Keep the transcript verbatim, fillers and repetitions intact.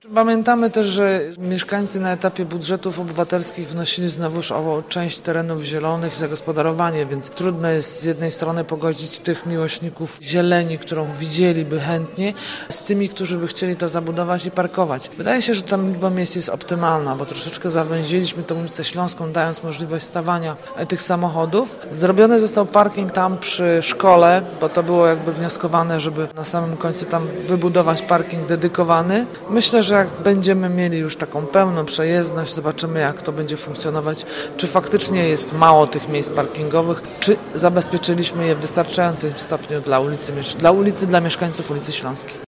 Pamiętamy też, że mieszkańcy na etapie budżetów obywatelskich wnosili znowuż o część terenów zielonych i zagospodarowanie, więc trudno jest z jednej strony pogodzić tych miłośników zieleni, którą widzieliby chętnie, z tymi, którzy by chcieli to zabudować i parkować. Wydaje się, że ta liczba miejsc jest optymalna, bo troszeczkę zawęziliśmy tę ulicę Śląską, dając możliwość stawania tych samochodów. Zrobiony został parking tam przy szkole, bo to było jakby wnioskowane, żeby na samym końcu tam wybudować parking dedykowany. Myślę, że jak będziemy mieli już taką pełną przejezdność, zobaczymy, jak to będzie funkcjonować, czy faktycznie jest mało tych miejsc parkingowych, czy zabezpieczyliśmy je w wystarczającym stopniu dla ulicy, dla ulicy, dla mieszkańców ulicy Śląskiej.